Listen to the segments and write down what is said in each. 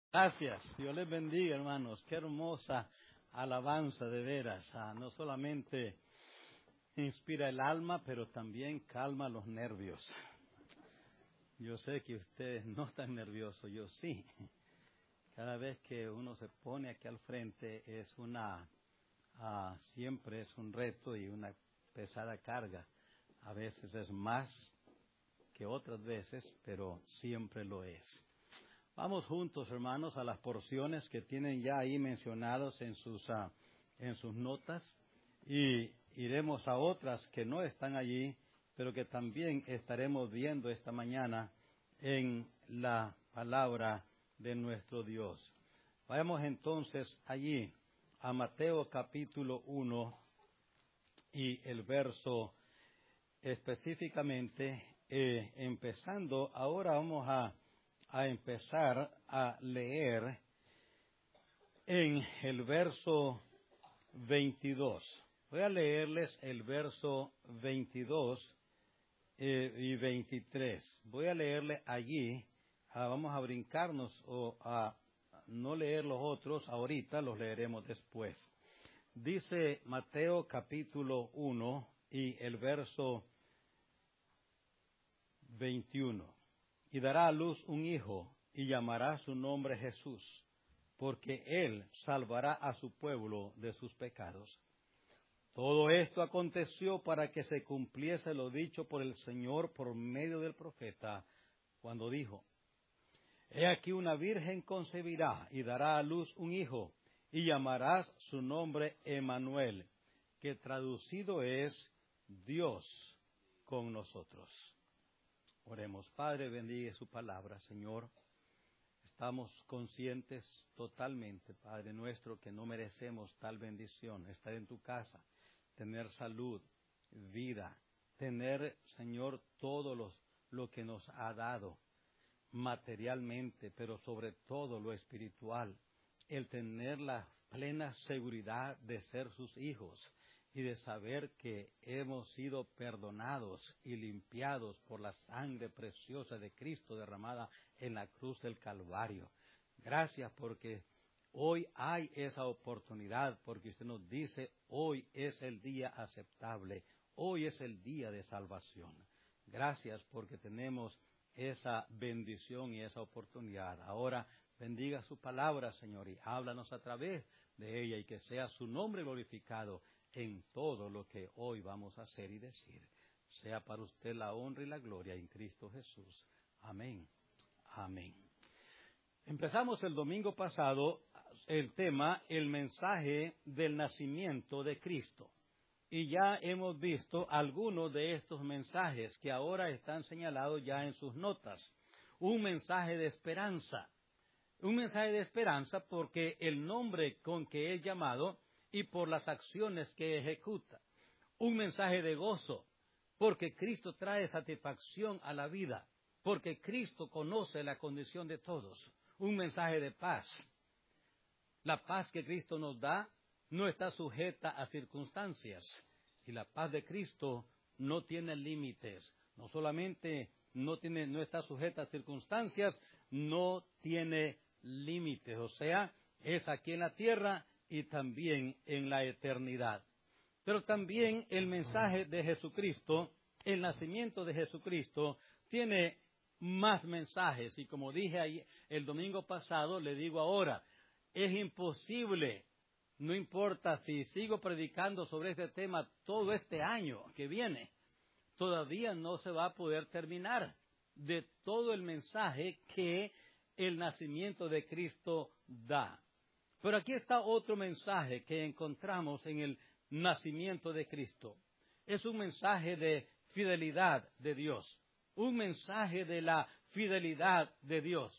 Gracias, Dios les bendiga, hermanos. Qué hermosa alabanza, de veras. No solamente inspira el alma, pero también calma los nervios. Yo sé que ustedes no están nerviosos, yo sí. Cada vez que uno se pone aquí al frente siempre es un reto y una pesada carga. A veces es más que otras veces, pero siempre lo es. Vamos juntos, hermanos, a las porciones que tienen ya ahí mencionados en sus notas, y iremos a otras que no están allí, pero que también estaremos viendo esta mañana en la palabra de nuestro Dios. Vayamos entonces allí a Mateo capítulo 1 y el verso específicamente, empezando, ahora vamos a empezar a leer en el verso 22. Voy a leerles el verso 22 y 23. Voy a leerle allí, vamos a brincarnos o a no leer los otros ahorita, los leeremos después. Dice Mateo capítulo 1 y el verso 21. Y dará a luz un hijo, y llamará su nombre Jesús, porque él salvará a su pueblo de sus pecados. Todo esto aconteció para que se cumpliese lo dicho por el Señor por medio del profeta, cuando dijo: He aquí una virgen concebirá, y dará a luz un hijo, y llamarás su nombre Emmanuel, que traducido es Dios con nosotros. Oremos. Padre, bendiga su palabra, Señor. Estamos conscientes totalmente, Padre nuestro, que no merecemos tal bendición, estar en tu casa, tener salud, vida, tener, Señor, todo lo que nos ha dado materialmente, pero sobre todo lo espiritual, el tener la plena seguridad de ser sus hijos y de saber que hemos sido perdonados y limpiados por la sangre preciosa de Cristo derramada en la cruz del Calvario. Gracias porque hoy hay esa oportunidad, porque usted nos dice: hoy es el día aceptable, hoy es el día de salvación. Gracias porque tenemos esa bendición y esa oportunidad. Ahora bendiga su palabra, Señor, y háblanos a través de ella, y que sea su nombre glorificado en todo lo que hoy vamos a hacer y decir. Sea para usted la honra y la gloria en Cristo Jesús. Amén. Amén. Empezamos el domingo pasado el tema, el mensaje del nacimiento de Cristo. Y ya hemos visto algunos de estos mensajes que ahora están señalados ya en sus notas. Un mensaje de esperanza. Un mensaje de esperanza porque el nombre con que es llamado y por las acciones que ejecuta. Un mensaje de gozo, porque Cristo trae satisfacción a la vida, porque Cristo conoce la condición de todos. Un mensaje de paz. La paz que Cristo nos da no está sujeta a circunstancias, y la paz de Cristo no tiene límites. No solamente no está sujeta a circunstancias, no tiene límites. O sea, es aquí en la tierra y también en la eternidad. Pero también el mensaje de Jesucristo, el nacimiento de Jesucristo, tiene más mensajes. Y como dije ahí el domingo pasado, le digo ahora, es imposible, no importa si sigo predicando sobre este tema todo este año que viene, todavía no se va a poder terminar de todo el mensaje que el nacimiento de Cristo da. Pero aquí está otro mensaje que encontramos en el nacimiento de Cristo. Es un mensaje de fidelidad de Dios. Un mensaje de la fidelidad de Dios.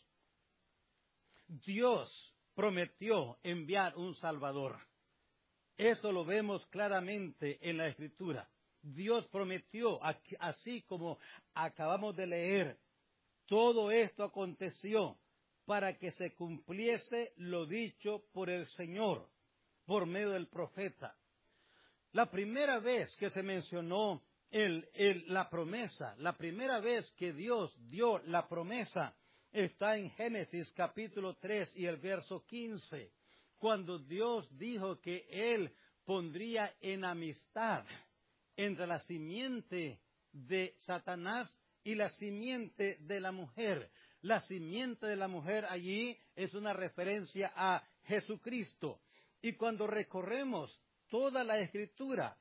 Dios prometió enviar un Salvador. Eso lo vemos claramente en la Escritura. Dios prometió, así como acabamos de leer, todo esto aconteció para que se cumpliese lo dicho por el Señor, por medio del profeta. La primera vez que se mencionó la promesa, la primera vez que Dios dio la promesa está en Génesis capítulo 3 y el verso 15, cuando Dios dijo que Él pondría enemistad entre la simiente de Satanás y la simiente de la mujer. La simiente de la mujer allí es una referencia a Jesucristo. Y cuando recorremos toda la Escritura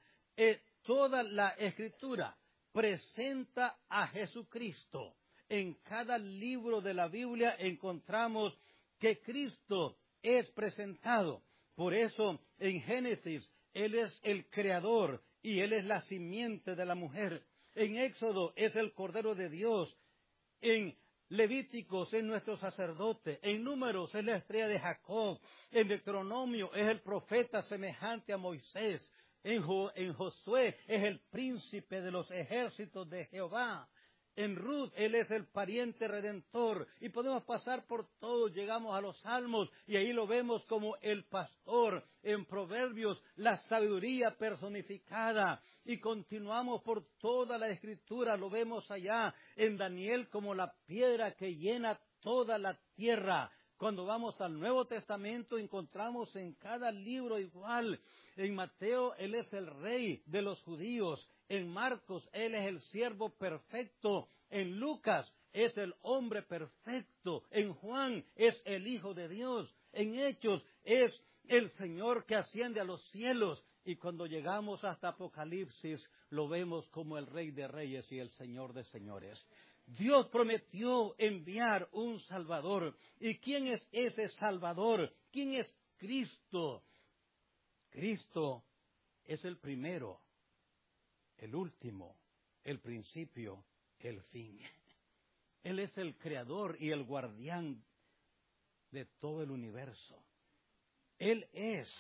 presenta a Jesucristo. En cada libro de la Biblia encontramos que Cristo es presentado. Por eso en Génesis Él es el creador y Él es la simiente de la mujer. En Éxodo es el Cordero de Dios. En Levíticos es nuestro sacerdote. En Números es la estrella de Jacob. En Deuteronomio es el profeta semejante a Moisés. En Josué es el príncipe de los ejércitos de Jehová. En Ruth, Él es el pariente redentor. Y podemos pasar por todo, llegamos a los Salmos y ahí lo vemos como el pastor. En Proverbios, la sabiduría personificada. Y continuamos por toda la Escritura, lo vemos allá en Daniel como la piedra que llena toda la tierra. Cuando vamos al Nuevo Testamento encontramos en cada libro igual. En Mateo, Él es el rey de los judíos. En Marcos, Él es el siervo perfecto. En Lucas, es el hombre perfecto. En Juan, es el Hijo de Dios. En Hechos, es el Señor que asciende a los cielos. Y cuando llegamos hasta Apocalipsis, lo vemos como el Rey de Reyes y el Señor de Señores. Dios prometió enviar un Salvador. ¿Y quién es ese Salvador? ¿Quién es Cristo? Cristo es el primero, el último, el principio, el fin. Él es el creador y el guardián de todo el universo. Él es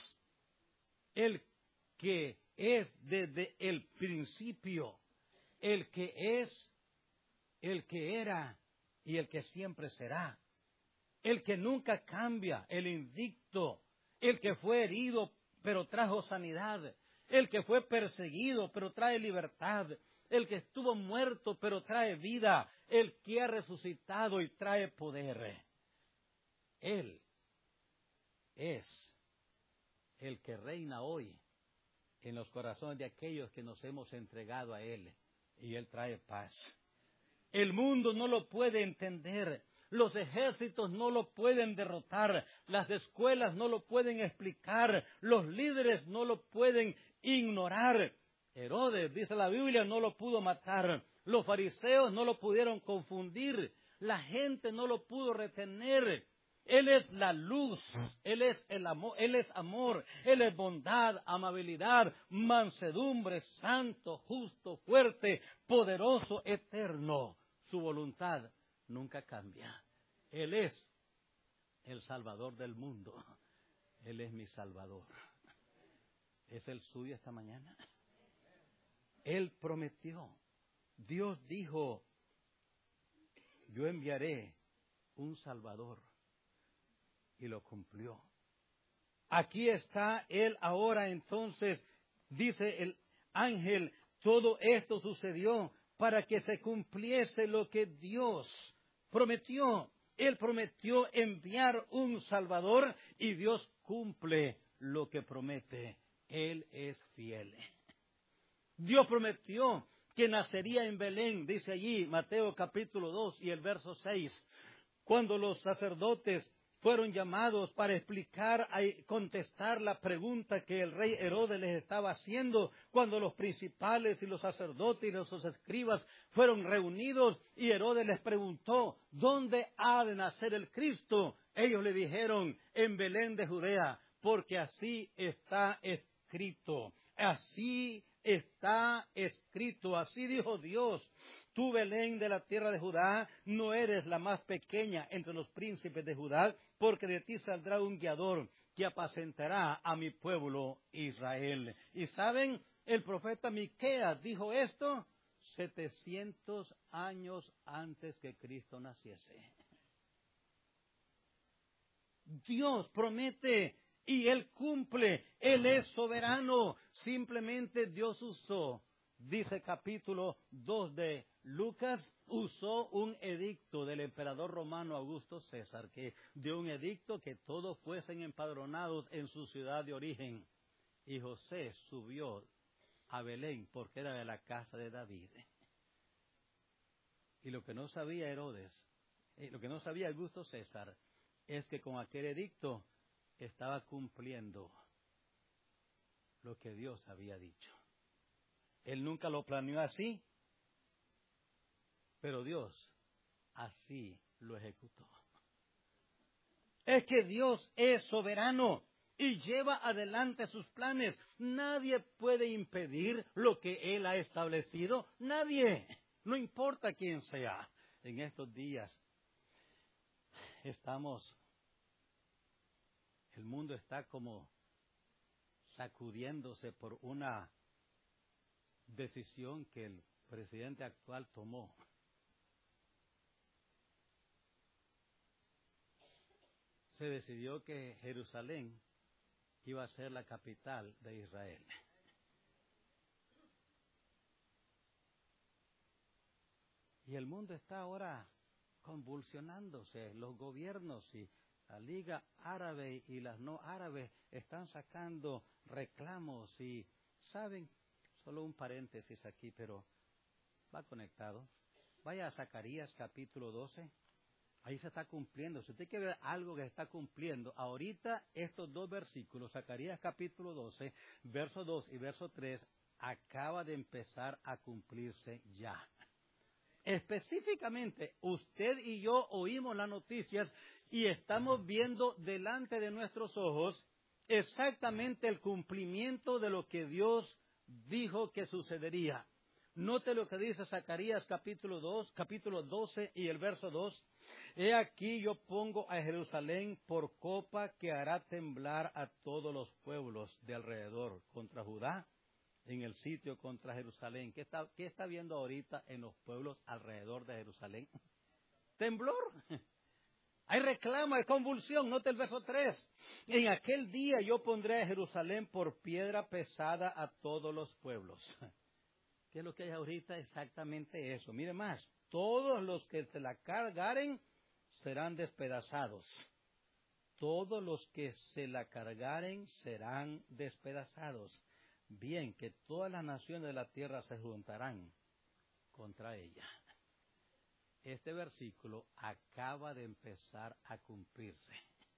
el que es desde el principio, el que es, el que era y el que siempre será, el que nunca cambia, el invicto, el que fue herido pero trajo sanidad, el que fue perseguido pero trae libertad, el que estuvo muerto pero trae vida, el que ha resucitado y trae poder. Él es el que reina hoy en los corazones de aquellos que nos hemos entregado a Él, y Él trae paz. El mundo no lo puede entender, los ejércitos no lo pueden derrotar, las escuelas no lo pueden explicar, los líderes no lo pueden ignorar. Herodes, dice la Biblia, no lo pudo matar, los fariseos no lo pudieron confundir, la gente no lo pudo retener. Él es la luz, Él es el amor, Él es amor, Él es bondad, amabilidad, mansedumbre, santo, justo, fuerte, poderoso, eterno. Su voluntad nunca cambia. Él es el Salvador del mundo. Él es mi Salvador. ¿Es el suyo esta mañana? Él prometió. Dios dijo, yo enviaré un Salvador. Y lo cumplió. Aquí está Él ahora, entonces, dice el ángel, todo esto sucedió para que se cumpliese lo que Dios prometió. Él prometió enviar un Salvador y Dios cumple lo que promete. Él es fiel. Dios prometió que nacería en Belén, dice allí Mateo capítulo 2 y el verso 6, cuando los sacerdotes fueron llamados para explicar y contestar la pregunta que el rey Herodes les estaba haciendo, cuando los principales y los sacerdotes y los escribas fueron reunidos y Herodes les preguntó, ¿dónde ha de nacer el Cristo? Ellos le dijeron, en Belén de Judea, porque así está escrito. Así está escrito, así dijo Dios. Tú, Belén, de la tierra de Judá, no eres la más pequeña entre los príncipes de Judá, porque de ti saldrá un guiador que apacentará a mi pueblo Israel. Y saben, el profeta Miqueas dijo esto 700 años antes que Cristo naciese. Dios promete y Él cumple. Él es soberano. Simplemente Dios usó, dice capítulo 2 de Lucas usó un edicto del emperador romano Augusto César, que dio un edicto que todos fuesen empadronados en su ciudad de origen. Y José subió a Belén porque era de la casa de David. Y lo que no sabía Herodes, lo que no sabía Augusto César, es que con aquel edicto estaba cumpliendo lo que Dios había dicho. Él nunca lo planeó así, pero Dios así lo ejecutó. Es que Dios es soberano y lleva adelante sus planes. Nadie puede impedir lo que Él ha establecido. Nadie, no importa quién sea. En estos días el mundo está como sacudiéndose por una decisión que el presidente actual tomó. Se decidió que Jerusalén iba a ser la capital de Israel. Y el mundo está ahora convulsionándose. Los gobiernos y la Liga Árabe y las no árabes están sacando reclamos y, ¿saben? Solo un paréntesis aquí, pero va conectado. Vaya a Zacarías capítulo 12. Ahí se está cumpliendo. Si usted quiere ver algo que se está cumpliendo, ahorita estos dos versículos, Zacarías capítulo 12, verso 2 y verso 3, acaba de empezar a cumplirse ya. Específicamente, usted y yo oímos las noticias y estamos viendo delante de nuestros ojos exactamente el cumplimiento de lo que Dios dijo que sucedería. Note lo que dice Zacarías capítulo 12 y el verso 2. He aquí yo pongo a Jerusalén por copa que hará temblar a todos los pueblos de alrededor contra Judá, en el sitio contra Jerusalén. ¿Qué está viendo ahorita en los pueblos alrededor de Jerusalén? Temblor. Hay reclamo, hay convulsión. Note el verso 3. En aquel día yo pondré a Jerusalén por piedra pesada a todos los pueblos. ¿Qué es lo que hay ahorita? Exactamente eso. Mire más, todos los que se la cargaren serán despedazados. Todos los que se la cargaren serán despedazados. Bien, que todas las naciones de la tierra se juntarán contra ella. Este versículo acaba de empezar a cumplirse.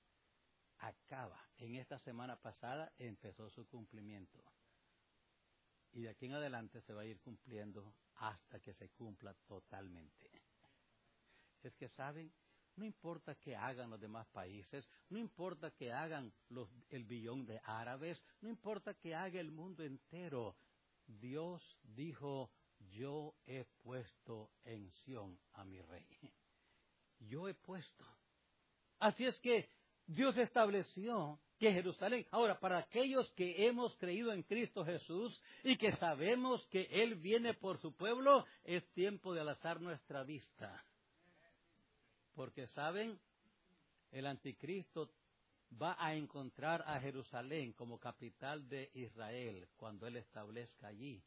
En esta semana pasada empezó su cumplimiento. Y de aquí en adelante se va a ir cumpliendo hasta que se cumpla totalmente. Es que, ¿saben? No importa que hagan los demás países, no importa que hagan el billón de árabes, no importa que haga el mundo entero. Dios dijo, yo he puesto en Sión a mi rey. Yo he puesto. Así es que Dios estableció que Jerusalén. Ahora, para aquellos que hemos creído en Cristo Jesús y que sabemos que Él viene por su pueblo, es tiempo de alzar nuestra vista. Porque, ¿saben? El anticristo va a encontrar a Jerusalén como capital de Israel cuando Él establezca allí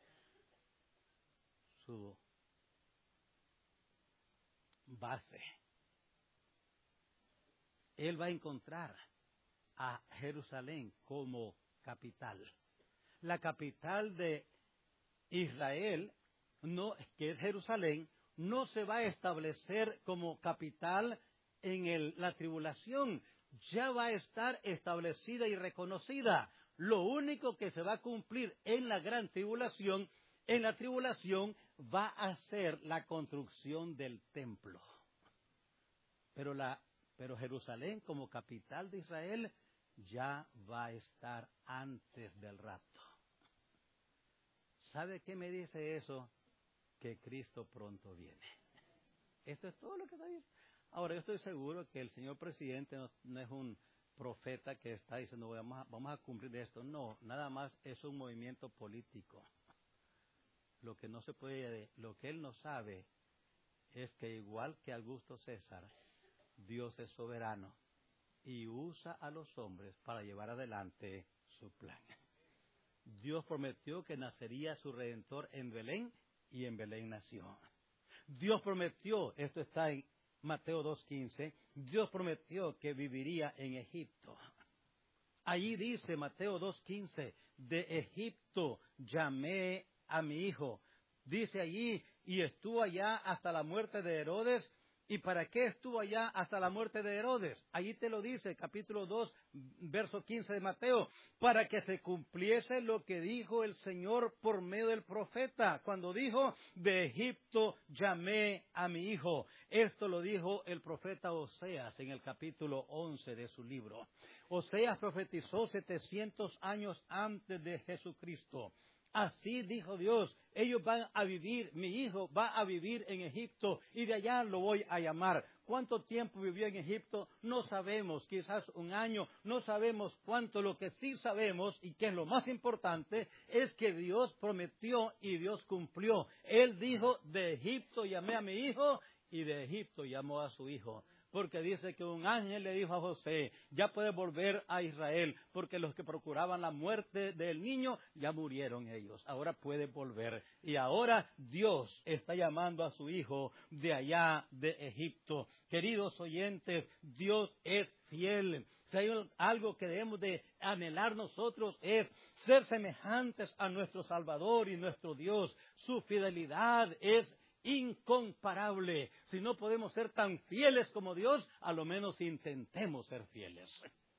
su base. Él va a encontrar a Jerusalén como capital. La capital de Israel, que es Jerusalén, no se va a establecer como capital en la tribulación. Ya va a estar establecida y reconocida. Lo único que se va a cumplir en la gran tribulación, va a ser la construcción del templo. Pero Jerusalén como capital de Israel ya va a estar antes del rapto. ¿Sabe qué me dice eso? Que Cristo pronto viene. Esto es todo lo que está diciendo. Ahora, yo estoy seguro que el señor presidente no es un profeta que está diciendo vamos a cumplir esto. No, nada más es un movimiento político. Lo que él no sabe es que igual que Augusto César, Dios es soberano y usa a los hombres para llevar adelante su plan. Dios prometió que nacería su Redentor en Belén y en Belén nació. Dios prometió, esto está en Mateo 2:15, Dios prometió que viviría en Egipto. Allí dice Mateo 2:15, de Egipto llamé a mi hijo. Dice allí, y estuvo allá hasta la muerte de Herodes. ¿Y para qué estuvo allá hasta la muerte de Herodes? Allí te lo dice, capítulo 2, verso 15 de Mateo. Para que se cumpliese lo que dijo el Señor por medio del profeta, cuando dijo, de Egipto llamé a mi hijo. Esto lo dijo el profeta Oseas en el capítulo 11 de su libro. Oseas profetizó 700 años antes de Jesucristo. Así dijo Dios, ellos van a vivir, mi hijo va a vivir en Egipto y de allá lo voy a llamar. ¿Cuánto tiempo vivió en Egipto? No sabemos, quizás un año, no sabemos cuánto. Lo que sí sabemos, y que es lo más importante, es que Dios prometió y Dios cumplió. Él dijo, de Egipto llamé a mi hijo y de Egipto llamó a su hijo. Porque dice que un ángel le dijo a José, ya puedes volver a Israel, porque los que procuraban la muerte del niño, ya murieron ellos. Ahora puede volver. Y ahora Dios está llamando a su hijo de allá de Egipto. Queridos oyentes, Dios es fiel. Si hay algo que debemos de anhelar nosotros es ser semejantes a nuestro Salvador y nuestro Dios. Su fidelidad es incomparable. Si no podemos ser tan fieles como Dios, a lo menos intentemos ser fieles.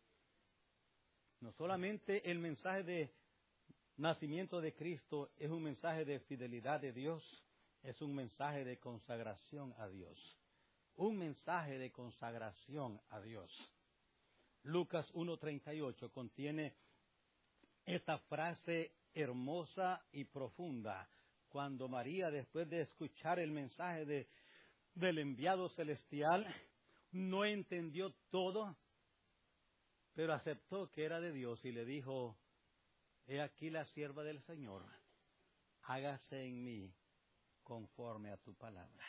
No solamente el mensaje de nacimiento de Cristo es un mensaje de fidelidad de Dios, es un mensaje de consagración a Dios. Un mensaje de consagración a Dios. Lucas 1:38 contiene esta frase hermosa y profunda. Cuando María, después de escuchar el mensaje del enviado celestial, no entendió todo, pero aceptó que era de Dios y le dijo, he aquí la sierva del Señor, hágase en mí conforme a tu palabra.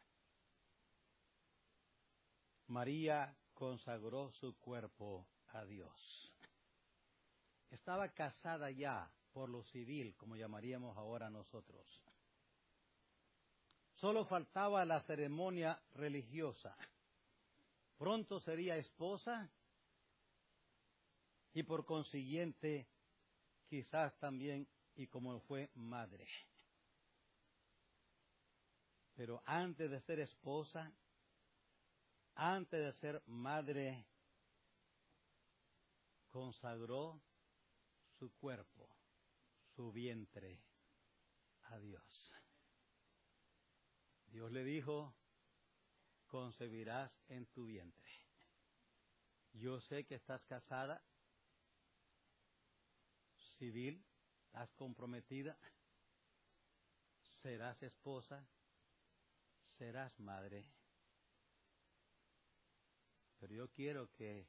María consagró su cuerpo a Dios. Estaba casada ya por lo civil, como llamaríamos ahora nosotros. Solo faltaba la ceremonia religiosa. Pronto sería esposa y por consiguiente quizás también y como fue madre. Pero antes de ser esposa, antes de ser madre, consagró su cuerpo, su vientre a Dios. Dios le dijo, concebirás en tu vientre. Yo sé que estás casada, civil, estás comprometida, serás esposa, serás madre. Pero yo quiero que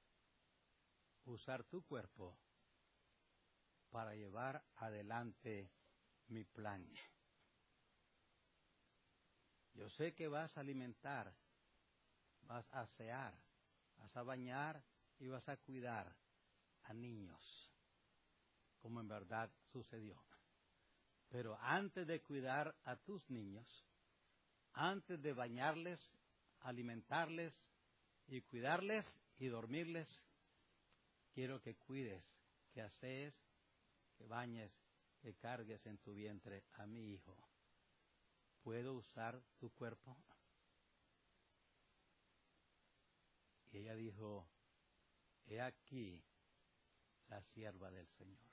usar tu cuerpo para llevar adelante mi plan. Yo sé que vas a alimentar, vas a asear, vas a bañar y vas a cuidar a niños, como en verdad sucedió. Pero antes de cuidar a tus niños, antes de bañarles, alimentarles y cuidarles y dormirles, quiero que cuides, que asees, que bañes, que cargues en tu vientre a mi hijo. ¿Puedo usar tu cuerpo? Y ella dijo, he aquí la sierva del Señor.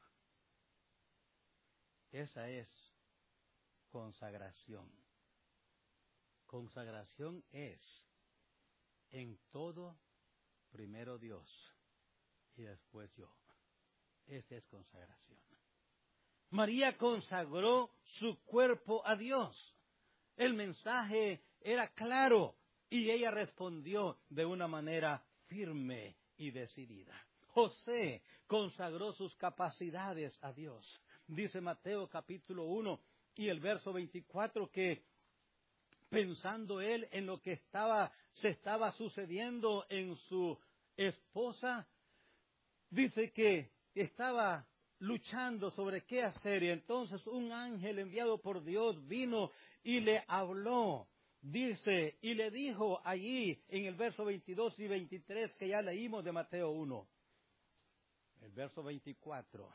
Esa es consagración. Consagración es en todo primero Dios y después yo. Esa es consagración. María consagró su cuerpo a Dios. El mensaje era claro y ella respondió de una manera firme y decidida. José consagró sus capacidades a Dios. Dice Mateo capítulo 1 y el verso 24 que pensando él en lo que se estaba sucediendo en su esposa, dice que estaba luchando sobre qué hacer y entonces un ángel enviado por Dios vino y le habló Dice, y le dijo allí en el verso 22 y 23 que ya leímos de Mateo 1. El verso 24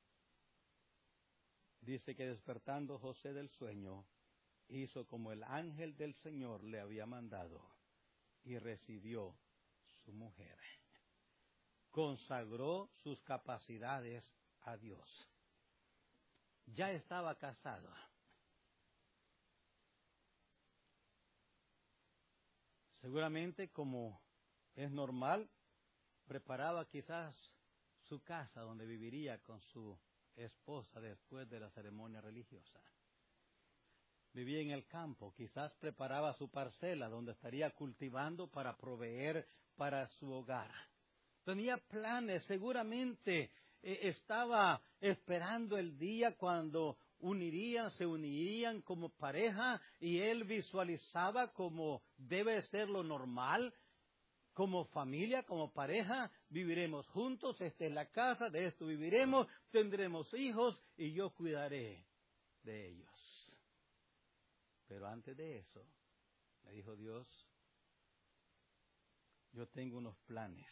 dice que despertando José del sueño, hizo como el ángel del Señor le había mandado y recibió su mujer. Consagró sus capacidades a Dios. Ya estaba casado. Seguramente, como es normal, preparaba quizás su casa donde viviría con su esposa después de la ceremonia religiosa. Vivía en el campo, quizás preparaba su parcela donde estaría cultivando para proveer para su hogar. Tenía planes, seguramente estaba esperando el día cuando se unirían como pareja, y él visualizaba como debe ser lo normal, como familia, como pareja, viviremos juntos, esta es la casa, de esto viviremos, tendremos hijos y yo cuidaré de ellos. Pero antes de eso, le dijo Dios, yo tengo unos planes.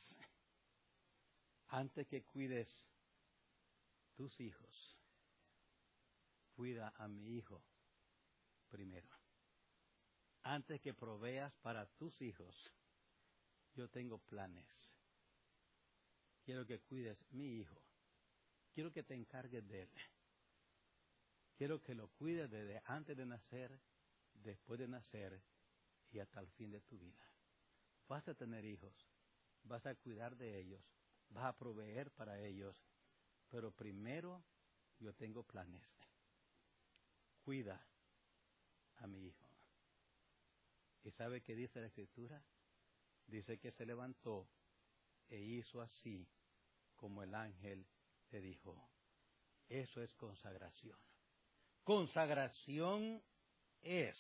Antes que cuides tus hijos, cuida a mi hijo primero. Antes que proveas para tus hijos, yo tengo planes. Quiero que cuides mi hijo. Quiero que te encargues de él. Quiero que lo cuides desde antes de nacer, después de nacer y hasta el fin de tu vida. Vas a tener hijos, vas a cuidar de ellos, vas a proveer para ellos, pero primero yo tengo planes. Cuida a mi hijo. ¿Y sabe qué dice la Escritura? Dice que se levantó e hizo así como el ángel le dijo. Eso es consagración. Consagración es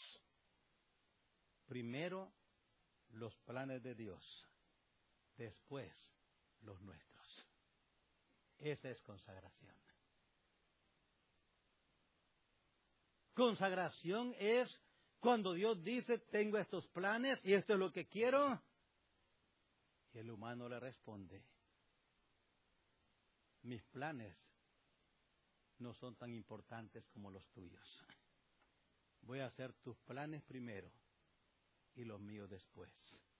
primero los planes de Dios, después los nuestros. Esa es consagración. Consagración es cuando Dios dice, tengo estos planes y esto es lo que quiero. Y el humano le responde, mis planes no son tan importantes como los tuyos. Voy a hacer tus planes primero y los míos después.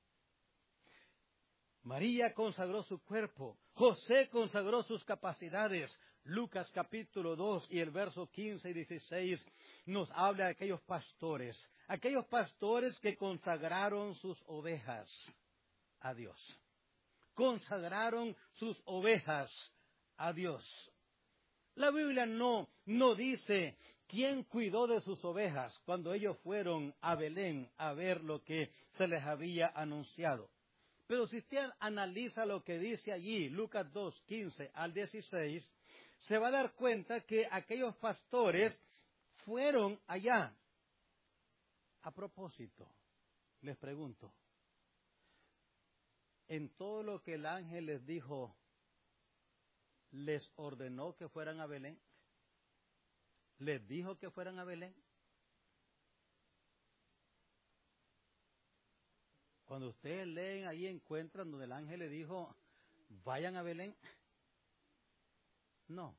María consagró su cuerpo, José consagró sus capacidades. Lucas capítulo 2 y el verso 15 y 16 nos habla de aquellos pastores que consagraron sus ovejas a Dios. Consagraron sus ovejas a Dios. La Biblia no dice quién cuidó de sus ovejas cuando ellos fueron a Belén a ver lo que se les había anunciado. Pero si usted analiza lo que dice allí, Lucas 2, 15 al 16, se va a dar cuenta que aquellos pastores fueron allá. A propósito, les pregunto, en todo lo que el ángel les dijo, ¿les ordenó que fueran a Belén? ¿Les dijo que fueran a Belén? Cuando ustedes leen, ahí encuentran donde el ángel le dijo, vayan a Belén. No.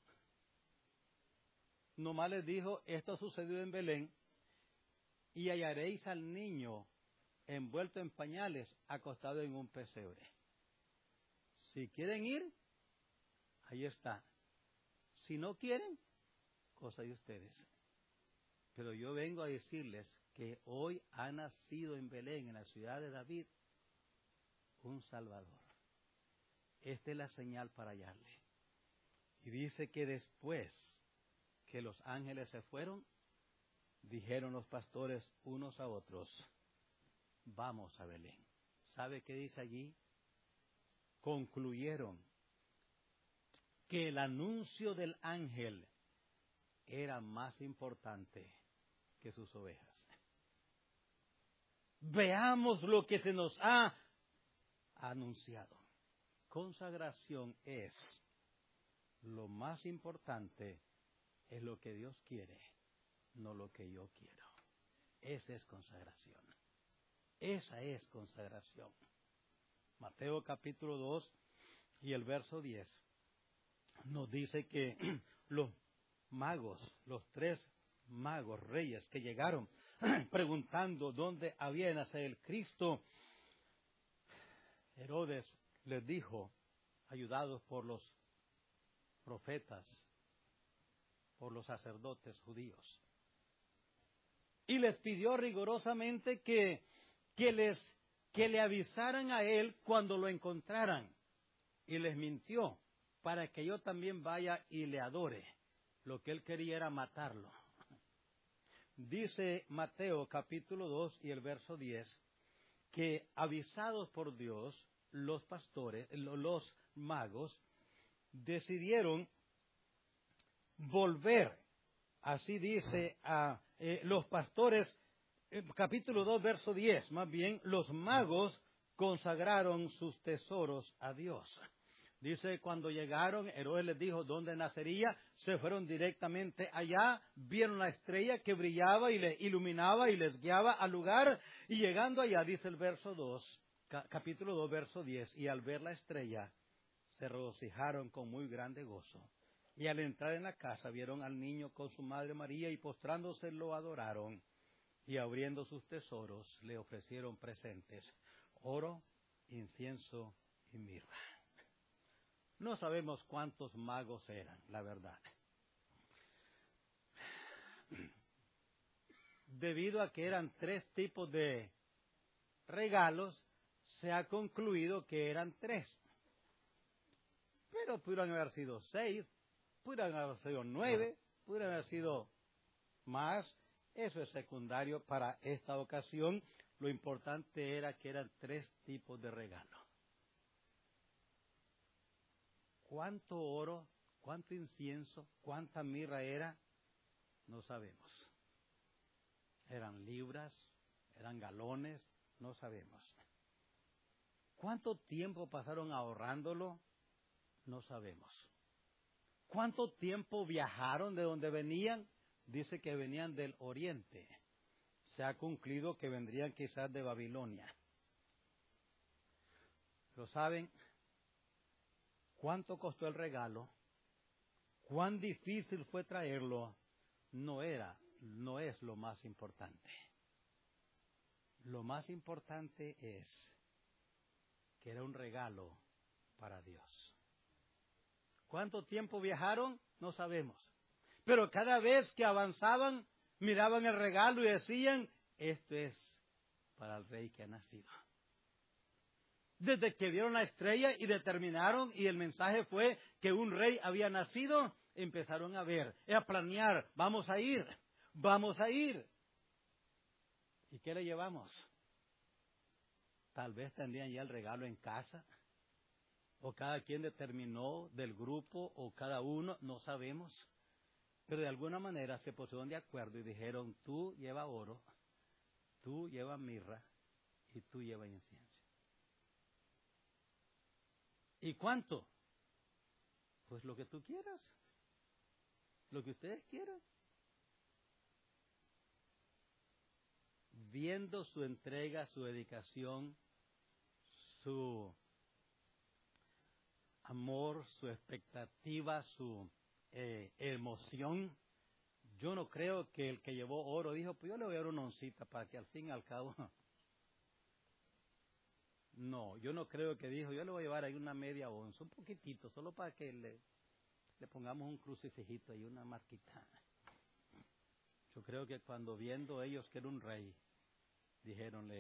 Nomás les dijo, esto ha sucedido en Belén, y hallaréis al niño envuelto en pañales, acostado en un pesebre. Si quieren ir, ahí está. Si no quieren, cosa de ustedes. Pero yo vengo a decirles que hoy ha nacido en Belén, en la ciudad de David, un Salvador. Esta es la señal para hallarle. Y dice que después que los ángeles se fueron, dijeron los pastores unos a otros, vamos a Belén. ¿Sabe qué dice allí? Concluyeron que el anuncio del ángel era más importante que sus ovejas. Veamos lo que se nos ha anunciado. Consagración es lo más importante, es lo que Dios quiere, no lo que yo quiero. Esa es consagración. Esa es consagración. Mateo capítulo 2 y el verso 10 nos dice que los magos, los 3 magos, reyes que llegaron preguntando dónde había de nacer el Cristo, Herodes les dijo, ayudados por los profetas, por los sacerdotes judíos, y les pidió rigurosamente que le avisaran a él cuando lo encontraran, y les mintió para que yo también vaya y le adore. Lo que él quería era matarlo. Dice Mateo capítulo 2 y el verso 10 que avisados por Dios, los pastores, los magos, decidieron volver. Así dice a los pastores, capítulo 2, verso 10, más bien, los magos consagraron sus tesoros a Dios. Dice, cuando llegaron, Herodes les dijo dónde nacería, se fueron directamente allá, vieron la estrella que brillaba y les iluminaba y les guiaba al lugar, y llegando allá, dice el verso 2, capítulo 2, verso 10, y al ver la estrella, se regocijaron con muy grande gozo. Y al entrar en la casa, vieron al niño con su madre María, y postrándose lo adoraron, y abriendo sus tesoros, le ofrecieron presentes, oro, incienso y mirra. No sabemos cuántos magos eran, la verdad. Debido a que eran 3 tipos de regalos, se ha concluido que eran 3. Pero pudieron haber sido 6, pudieron haber sido 9, pudieron haber sido más. Eso es secundario para esta ocasión. Lo importante era que eran 3 tipos de regalos. ¿Cuánto oro, cuánto incienso, cuánta mirra era? No sabemos. ¿Eran libras? ¿Eran galones? No sabemos. ¿Cuánto tiempo pasaron ahorrándolo? No sabemos. ¿Cuánto tiempo viajaron de donde venían? Dice que venían del oriente. Se ha concluido que vendrían quizás de Babilonia. ¿Lo saben? ¿Cuánto costó el regalo? ¿Cuán difícil fue traerlo? No es lo más importante. Lo más importante es que era un regalo para Dios. ¿Cuánto tiempo viajaron? No sabemos. Pero cada vez que avanzaban, miraban el regalo y decían, esto es para el rey que ha nacido. Desde que vieron la estrella y determinaron, y el mensaje fue que un rey había nacido, empezaron a ver, a planear, vamos a ir. ¿Y qué le llevamos? Tal vez tendrían ya el regalo en casa, o cada quien determinó del grupo, o cada uno, no sabemos. Pero de alguna manera se pusieron de acuerdo y dijeron, tú lleva oro, tú lleva mirra, y tú lleva incienso. ¿Y cuánto? Pues lo que tú quieras, lo que ustedes quieran. Viendo su entrega, su dedicación, su amor, su expectativa, su emoción, yo no creo que el que llevó oro dijo, pues yo le voy a dar una oncita para que al fin y al cabo... No, yo no creo que dijo, yo le voy a llevar ahí una media onza, un poquitito, solo para que le pongamos un crucifijito y una marquita. Yo creo que cuando viendo ellos que era un rey, dijeron,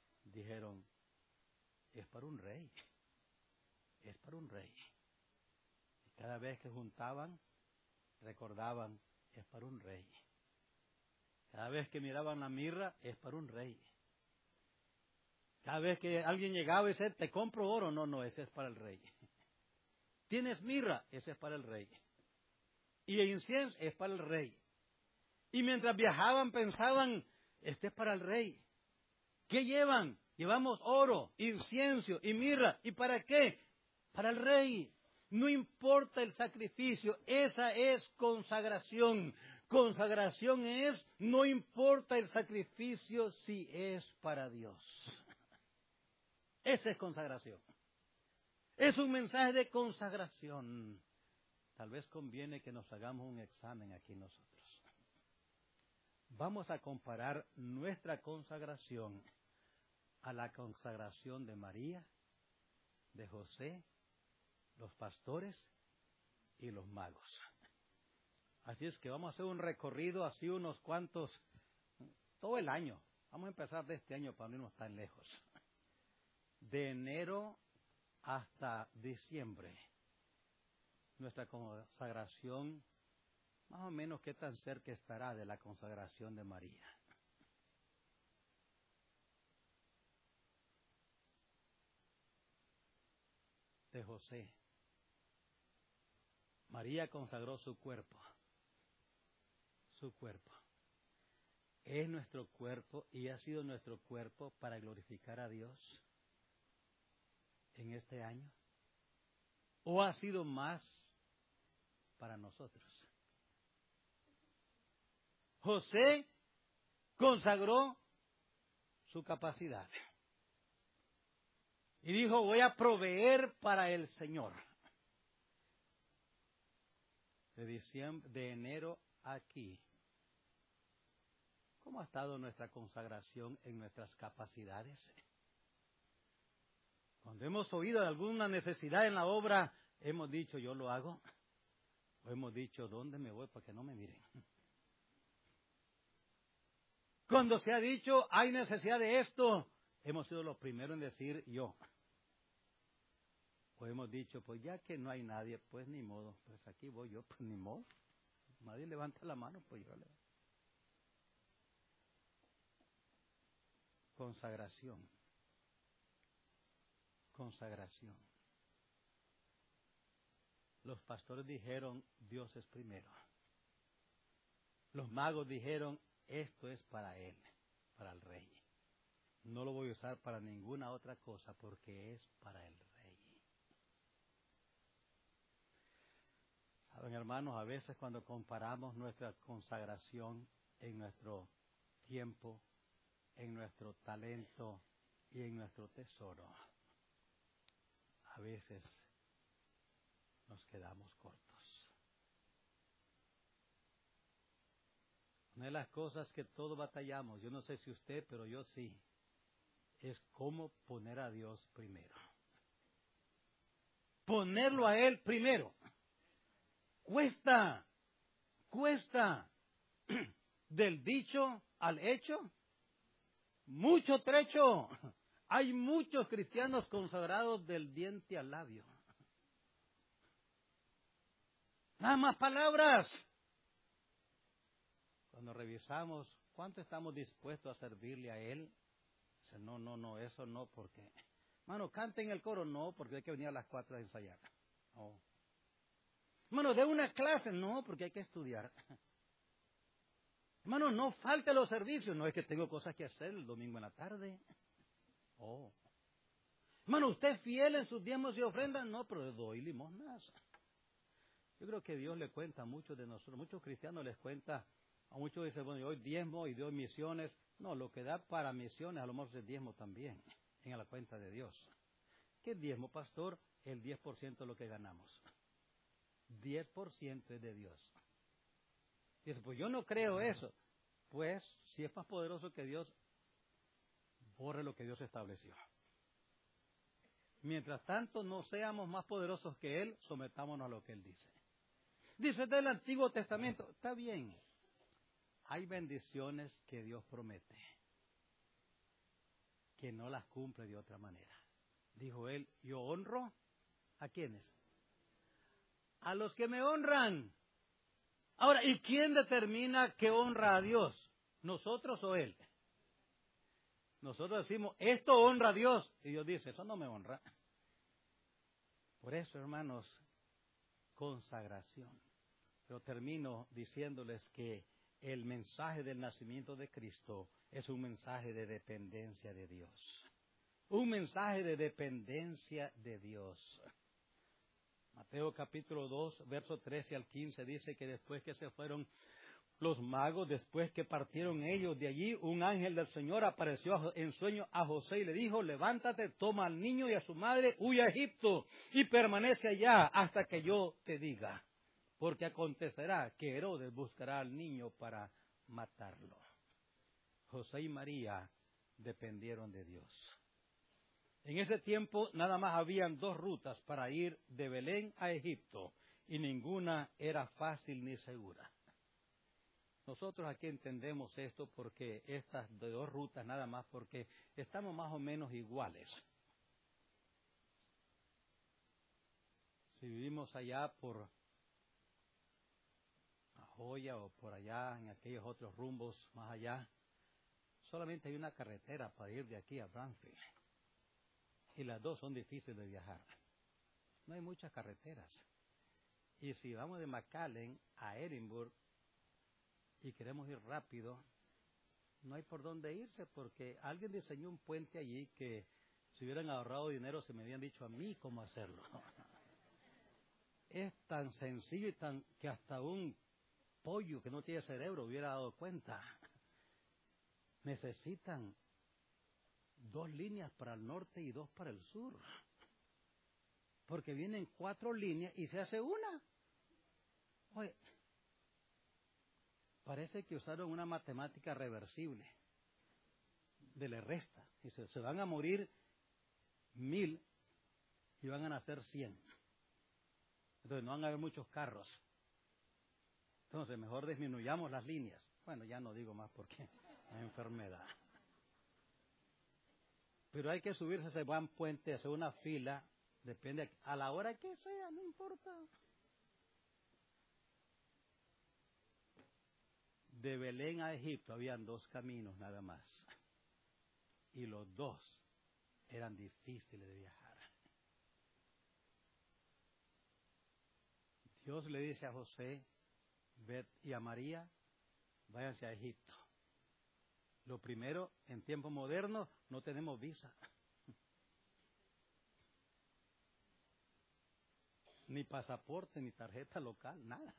es para un rey, es para un rey. Y cada vez que juntaban, recordaban, es para un rey. Cada vez que miraban la mirra, es para un rey. Cada vez que alguien llegaba y decía, te compro oro, no, ese es para el rey. ¿Tienes mirra? Ese es para el rey. Y el incienso es para el rey. Y mientras viajaban pensaban, este es para el rey. ¿Qué llevan? Llevamos oro, incienso y mirra. ¿Y para qué? Para el rey. No importa el sacrificio, esa es consagración. Consagración es, no importa el sacrificio si es para Dios. Esa es consagración. Es un mensaje de consagración. Tal vez conviene que nos hagamos un examen aquí nosotros. Vamos a comparar nuestra consagración a la consagración de María, de José, los pastores y los magos. Así es que vamos a hacer un recorrido así unos cuantos, todo el año. Vamos a empezar de este año para no irnos tan lejos. De enero hasta diciembre. Nuestra consagración, más o menos qué tan cerca estará de la consagración de María. De José. María consagró su cuerpo. Su cuerpo. Es nuestro cuerpo y ha sido nuestro cuerpo para glorificar a Dios en este año. ¿O ha sido más para nosotros? José consagró su capacidad. Y dijo, voy a proveer para el Señor. De enero aquí. ¿Cómo ha estado nuestra consagración en nuestras capacidades? Cuando hemos oído de alguna necesidad en la obra, hemos dicho, yo lo hago. O hemos dicho, ¿dónde me voy para que no me miren? Cuando se ha dicho, hay necesidad de esto, hemos sido los primeros en decir, yo. O hemos dicho, pues ya que no hay nadie, pues ni modo, pues aquí voy yo, pues ni modo. Nadie levanta la mano, pues yo levanto. Consagración. Consagración. Los pastores dijeron, Dios es primero. Los magos dijeron, esto es para él, para el rey. No lo voy a usar para ninguna otra cosa porque es para el rey. Saben, hermanos, a veces cuando comparamos nuestra consagración en nuestro tiempo, en nuestro talento y en nuestro tesoro, a veces nos quedamos cortos. Una de las cosas que todos batallamos, yo no sé si usted, pero yo sí, es cómo poner a Dios primero. Ponerlo a Él primero. Cuesta. Del dicho al hecho, mucho trecho. Hay muchos cristianos consagrados del diente al labio. Nada más palabras. Cuando revisamos, ¿cuánto estamos dispuestos a servirle a Él? Dice, no, eso no, porque... Hermano, cante en el coro, no, porque hay que venir a las 4 a ensayar. Oh. Hermano, de una clase, no, porque hay que estudiar. Hermano, no falte los servicios, no es que tengo cosas que hacer el domingo en la tarde. Oh. Hermano, ¿usted es fiel en sus diezmos y ofrendas? No, pero doy limosnas. Yo creo que Dios le cuenta a muchos de nosotros, muchos cristianos les cuenta, a muchos dicen, bueno, yo doy diezmo y doy misiones. No, lo que da para misiones a lo mejor es diezmo también, en la cuenta de Dios. ¿Qué diezmo, pastor? El 10% de lo que ganamos. 10% es de Dios. Dice, pues yo no creo eso. Pues, si es más poderoso que Dios, borre lo que Dios estableció. Mientras tanto no seamos más poderosos que Él, sometámonos a lo que Él dice. Dice del Antiguo Testamento, está bien, hay bendiciones que Dios promete, que no las cumple de otra manera. Dijo Él, yo honro, ¿a quiénes? A los que me honran. Ahora, ¿y quién determina que honra a Dios? ¿Nosotros o Él? Nosotros decimos, esto honra a Dios. Y Dios dice, eso no me honra. Por eso, hermanos, consagración. Yo termino diciéndoles que el mensaje del nacimiento de Cristo es un mensaje de dependencia de Dios. Un mensaje de dependencia de Dios. Mateo capítulo 2, verso 13 al 15 dice que después que se fueron Los magos, después que partieron ellos de allí, un ángel del Señor apareció en sueño a José y le dijo: levántate, toma al niño y a su madre, huye a Egipto y permanece allá hasta que yo te diga. Porque acontecerá que Herodes buscará al niño para matarlo. José y María dependieron de Dios. En ese tiempo nada más habían 2 rutas para ir de Belén a Egipto y ninguna era fácil ni segura. Nosotros aquí entendemos esto porque estas 2 rutas nada más porque estamos más o menos iguales. Si vivimos allá por La Joya o por allá en aquellos otros rumbos más allá, solamente hay una carretera para ir de aquí a Brantford. Y las 2 son difíciles de viajar. No hay muchas carreteras. Y si vamos de McAllen a Edinburgh y queremos ir rápido, no hay por dónde irse porque alguien diseñó un puente allí que si hubieran ahorrado dinero se me habían dicho a mí cómo hacerlo. Es tan sencillo y tan que hasta un pollo que no tiene cerebro hubiera dado cuenta. Necesitan 2 líneas para el norte y 2 para el sur. Porque vienen 4 líneas y se hace una. Oye, parece que usaron una matemática reversible. De le resta. Dice, se van a morir 1000 y van a nacer 100. Entonces no van a haber muchos carros. Entonces mejor disminuyamos las líneas. Bueno, ya no digo más porque es enfermedad. Pero hay que subirse a ese buen puente, hacer una fila, depende a la hora que sea, no importa. De Belén a Egipto habían 2 caminos nada más. Y los 2 eran difíciles de viajar. Dios le dice a José y a María, váyanse a Egipto. Lo primero, en tiempos modernos, no tenemos visa. Ni pasaporte, ni tarjeta local, nada.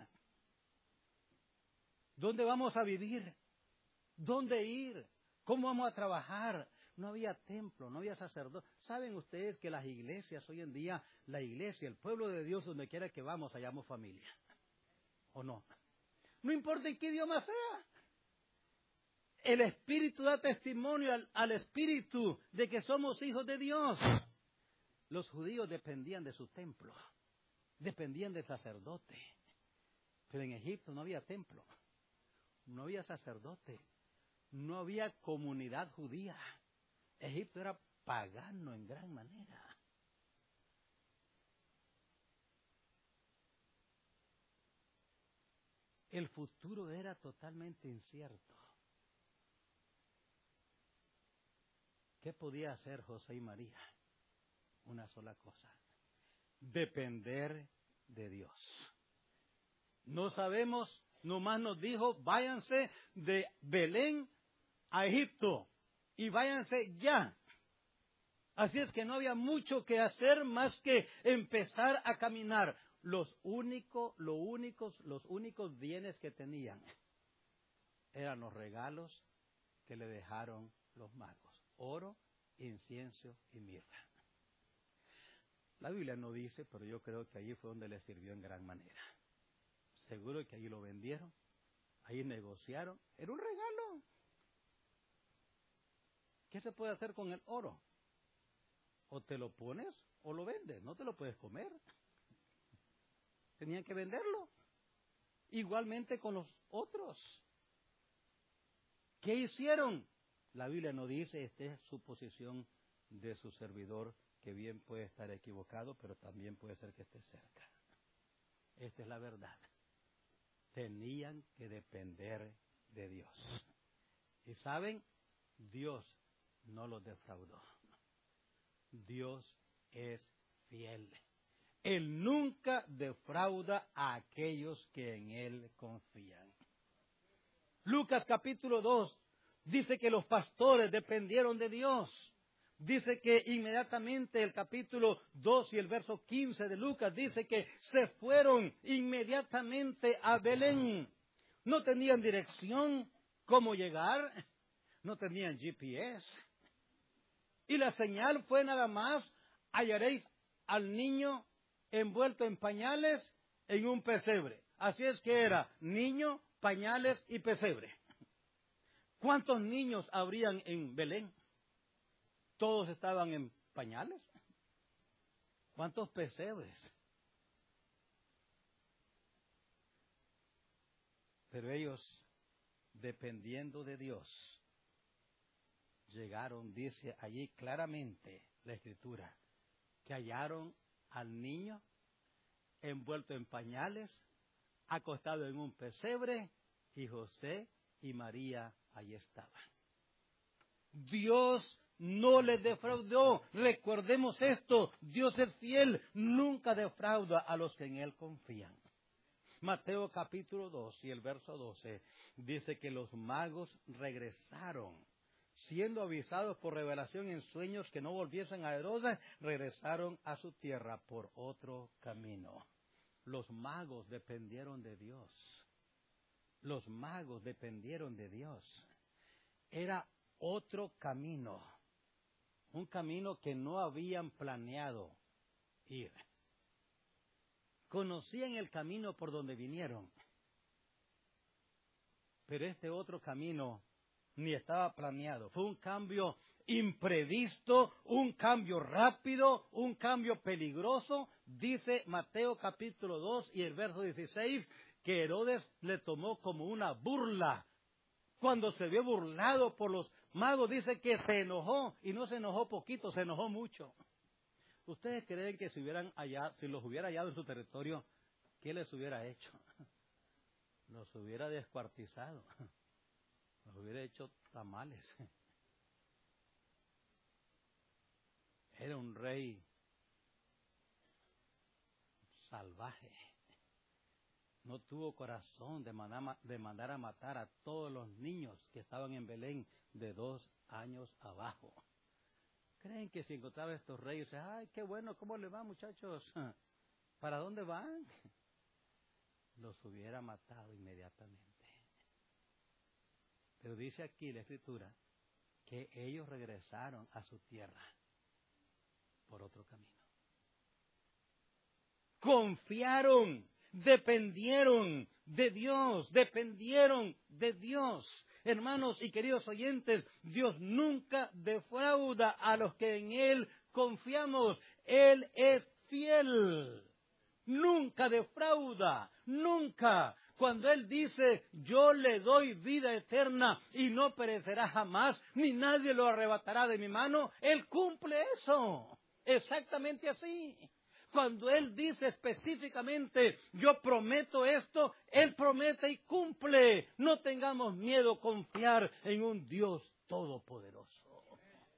¿Dónde vamos a vivir? ¿Dónde ir? ¿Cómo vamos a trabajar? No había templo, no había sacerdote. ¿Saben ustedes que las iglesias hoy en día, la iglesia, el pueblo de Dios, donde quiera que vamos, hallamos familia? ¿O no? No importa en qué idioma sea. El Espíritu da testimonio al Espíritu de que somos hijos de Dios. Los judíos dependían de su templo, dependían del sacerdote. Pero en Egipto no había templo, no había sacerdote, no había comunidad judía. Egipto era pagano en gran manera. El futuro era totalmente incierto. ¿Qué podía hacer José y María? Una sola cosa: depender de Dios. No sabemos, nomás nos dijo, váyanse de Belén a Egipto y váyanse ya. Así es que no había mucho que hacer más que empezar a caminar. Los únicos bienes que tenían eran los regalos que le dejaron los magos: oro, incienso y mirra. La Biblia no dice, pero yo creo que allí fue donde les sirvió en gran manera. Seguro que allí lo vendieron, ahí negociaron. Era un regalo. ¿Qué se puede hacer con el oro? O te lo pones o lo vendes, no te lo puedes comer. Tenían que venderlo. Igualmente con los otros. ¿Qué hicieron? La Biblia no dice, esta es su posición de su servidor, que bien puede estar equivocado, pero también puede ser que esté cerca. Esta es la verdad. Tenían que depender de Dios. Y saben, Dios no los defraudó. Dios es fiel. Él nunca defrauda a aquellos que en Él confían. Lucas capítulo 2 dice que los pastores dependieron de Dios. Dice que inmediatamente el capítulo 2 y el verso 15 de Lucas dice que se fueron inmediatamente a Belén. no tenían dirección, cómo llegar, no tenían GPS. Y la señal fue nada más, hallaréis al niño envuelto en pañales en un pesebre. Así es que era niño, pañales y pesebre. ¿Cuántos niños habrían en Belén? ¿Todos estaban en pañales? ¿Cuántos pesebres? Pero ellos, dependiendo de Dios, llegaron, dice allí claramente la Escritura, que hallaron al niño envuelto en pañales, acostado en un pesebre, y José y María allí estaban. Dios no les defraudó. Recordemos esto, Dios es fiel, nunca defrauda a los que en Él confían. Mateo capítulo 2 y el verso 12 dice que los magos regresaron, siendo avisados por revelación en sueños que no volviesen a Herodes, regresaron a su tierra por otro camino. Los magos dependieron de Dios. Los magos dependieron de Dios. Era otro camino, un camino que no habían planeado ir. Conocían el camino por donde vinieron, pero este otro camino ni estaba planeado. Fue un cambio imprevisto, un cambio rápido, un cambio peligroso. Dice Mateo capítulo 2 y el verso 16 que Herodes le tomó como una burla. Cuando se vio burlado por los magos, dice que se enojó, y no se enojó poquito, se enojó mucho. ¿Ustedes creen que si los hubiera hallado en su territorio, qué les hubiera hecho? Los hubiera descuartizado, los hubiera hecho tamales. Era un rey salvaje. No tuvo corazón de mandar a matar a todos los niños que estaban en Belén de 2 años abajo. ¿Creen que si encontraba estos reyes, ay, qué bueno, cómo le va, muchachos? ¿Para dónde van? Los hubiera matado inmediatamente. Pero dice aquí la Escritura que ellos regresaron a su tierra por otro camino. Confiaron, dependieron de Dios, dependieron de Dios. Hermanos y queridos oyentes, Dios nunca defrauda a los que en Él confiamos. Él es fiel. Nunca defrauda, nunca. Cuando Él dice, yo le doy vida eterna y no perecerá jamás, ni nadie lo arrebatará de mi mano, Él cumple eso. Exactamente así. Cuando Él dice específicamente, yo prometo esto, Él promete y cumple. No tengamos miedo a confiar en un Dios todopoderoso.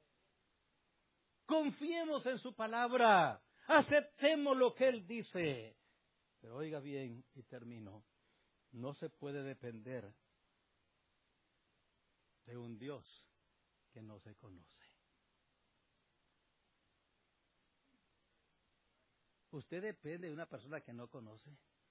Confiemos en su palabra. Aceptemos lo que Él dice. Pero oiga bien, y termino, no se puede depender de un Dios que no se conoce. ¿Usted depende de una persona que no conoce?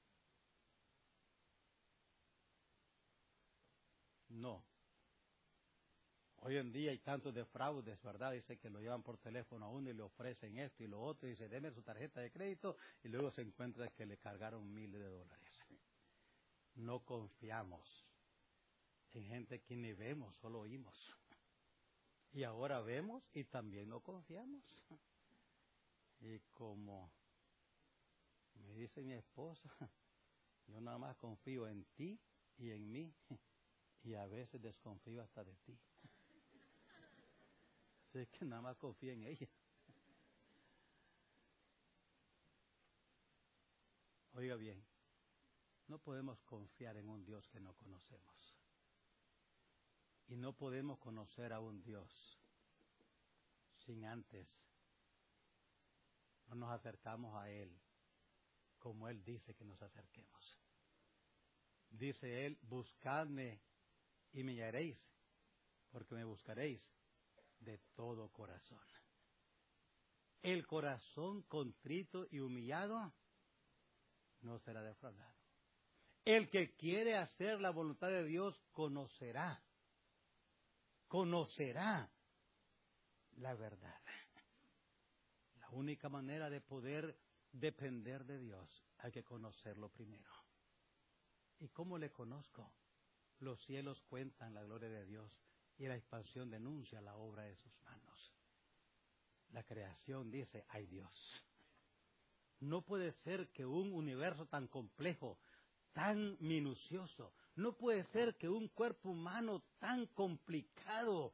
No. Hoy en día hay tantos defraudes, ¿verdad? Dice que lo llevan por teléfono a uno y le ofrecen esto y lo otro, y dice, deme su tarjeta de crédito, y luego se encuentra que le cargaron miles de dólares. No confiamos en gente que ni vemos, solo oímos. Y ahora vemos y también no confiamos. Y como me dice mi esposa, yo nada más confío en ti y en mí, y a veces desconfío hasta de ti. Así que nada más confío en ella. Oiga bien, no podemos confiar en un Dios que no conocemos. Y no podemos conocer a un Dios sin antes no nos acercamos a Él como Él dice que nos acerquemos. Dice Él, buscadme y me hallaréis, porque me buscaréis de todo corazón. El corazón contrito y humillado no será defraudado. El que quiere hacer la voluntad de Dios conocerá la verdad. La única manera de poder depender de Dios, hay que conocerlo primero. ¿Y cómo le conozco? Los cielos cuentan la gloria de Dios y la expansión denuncia la obra de sus manos. La creación dice, hay Dios. No puede ser que un universo tan complejo, tan minucioso, no puede ser que un cuerpo humano tan complicado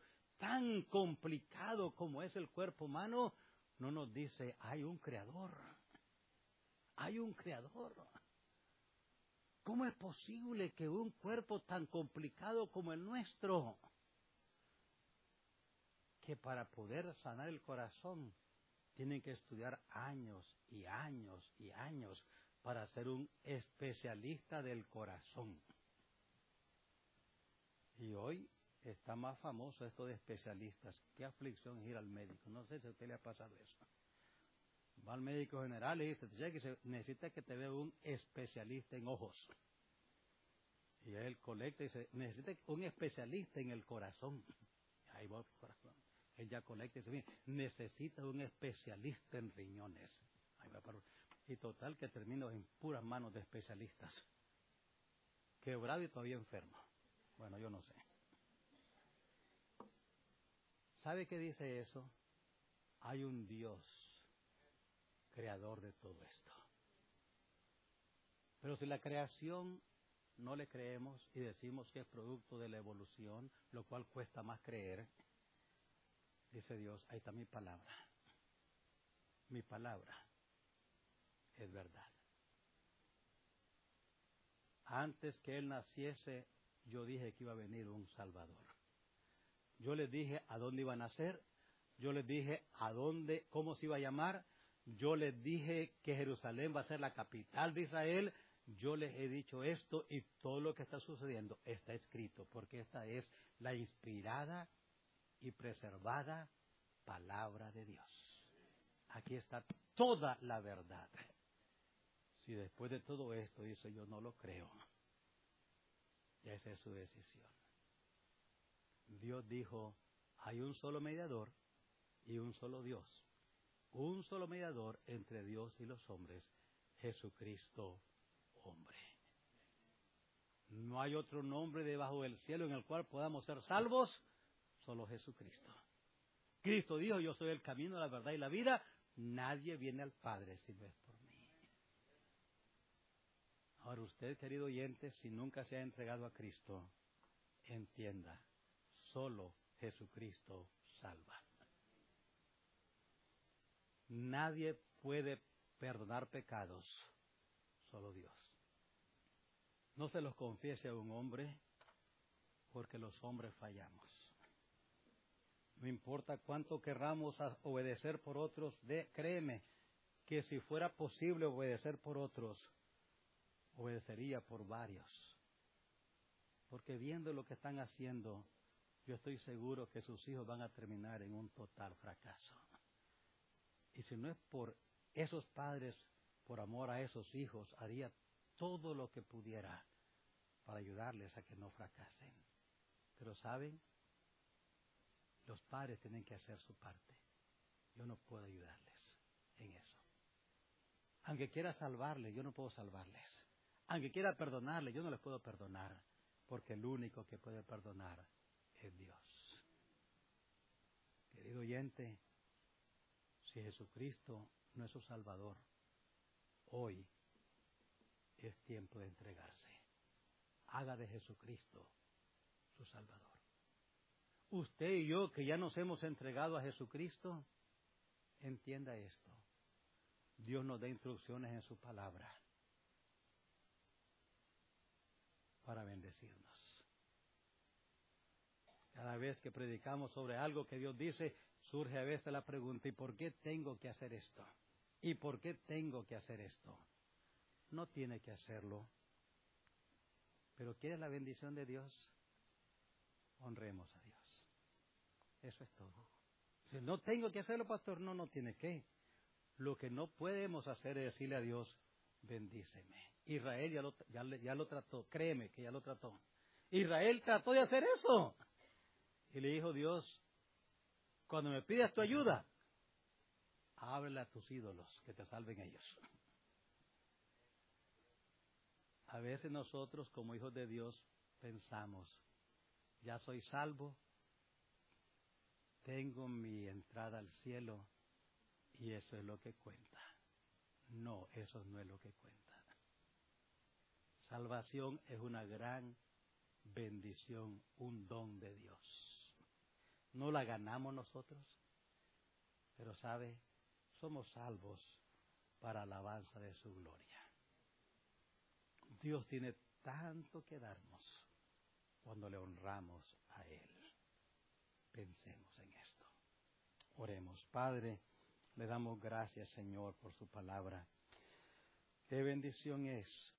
como es el cuerpo humano, no nos dice, hay un creador. Hay un creador. ¿Cómo es posible que un cuerpo tan complicado como el nuestro, que para poder sanar el corazón tienen que estudiar años y años y años para ser un especialista del corazón? Y hoy está más famoso esto de especialistas. ¿Qué aflicción es ir al médico? No sé si a usted le ha pasado eso. Va al médico general y dice, necesita que te vea un especialista en ojos. Y él colecta y dice, necesita un especialista en el corazón. Ahí va el corazón. Él ya colecta y dice, necesita un especialista en riñones. Ahí va para... Y total que termino en puras manos de especialistas. Quebrado y todavía enfermo. Bueno, yo no sé. ¿Sabe qué dice eso? Hay un Dios creador de todo esto. Pero si la creación no le creemos y decimos que es producto de la evolución, lo cual cuesta más creer, dice Dios, ahí está mi palabra. Mi palabra es verdad. Antes que Él naciese, yo dije que iba a venir un Salvador. Yo les dije a dónde iba a nacer, yo les dije a dónde, cómo se iba a llamar, yo les dije que Jerusalén va a ser la capital de Israel. Yo les he dicho esto y todo lo que está sucediendo está escrito, porque esta es la inspirada y preservada palabra de Dios. Aquí está toda la verdad. Si después de todo esto dice yo no lo creo, ya esa es su decisión. Dios dijo, hay un solo mediador y un solo Dios. Un solo mediador entre Dios y los hombres, Jesucristo hombre. No hay otro nombre debajo del cielo en el cual podamos ser salvos, solo Jesucristo. Cristo dijo, yo soy el camino, la verdad y la vida. Nadie viene al Padre si no es por mí. Ahora usted, querido oyente, si nunca se ha entregado a Cristo, entienda, solo Jesucristo salva. Nadie puede perdonar pecados, solo Dios. No se los confiese a un hombre, porque los hombres fallamos. No importa cuánto querramos obedecer por otros, créeme que si fuera posible obedecer por otros, obedecería por varios. Porque viendo lo que están haciendo, yo estoy seguro que sus hijos van a terminar en un total fracaso. Y si no es por esos padres, por amor a esos hijos, haría todo lo que pudiera para ayudarles a que no fracasen. Pero ¿saben? Los padres tienen que hacer su parte. Yo no puedo ayudarles en eso. Aunque quiera salvarles, yo no puedo salvarles. Aunque quiera perdonarles, yo no les puedo perdonar. Porque el único que puede perdonar es Dios. Querido oyente, si Jesucristo no es su Salvador, hoy es tiempo de entregarse. Haga de Jesucristo su Salvador. Usted y yo, que ya nos hemos entregado a Jesucristo, entienda esto. Dios nos da instrucciones en su palabra para bendecirnos. Cada vez que predicamos sobre algo que Dios dice, surge a veces la pregunta, ¿y por qué tengo que hacer esto? ¿Y por qué tengo que hacer esto? No tiene que hacerlo. Pero ¿quieres la bendición de Dios? Honremos a Dios. Eso es todo. Si no tengo que hacerlo, pastor, no tiene que. Lo que no podemos hacer es decirle a Dios, bendíceme. Israel ya lo trató, créeme que ya lo trató. Israel trató de hacer eso. Y le dijo Dios, cuando me pidas tu ayuda, háblale a tus ídolos, que te salven ellos. A veces nosotros, como hijos de Dios, pensamos, ya soy salvo, tengo mi entrada al cielo y eso es lo que cuenta. No, eso no es lo que cuenta. Salvación es una gran bendición, un don de Dios. No la ganamos nosotros, pero sabe, somos salvos para alabanza de su gloria. Dios tiene tanto que darnos cuando le honramos a Él. Pensemos en esto. Oremos. Padre, le damos gracias, Señor, por su palabra. Qué bendición es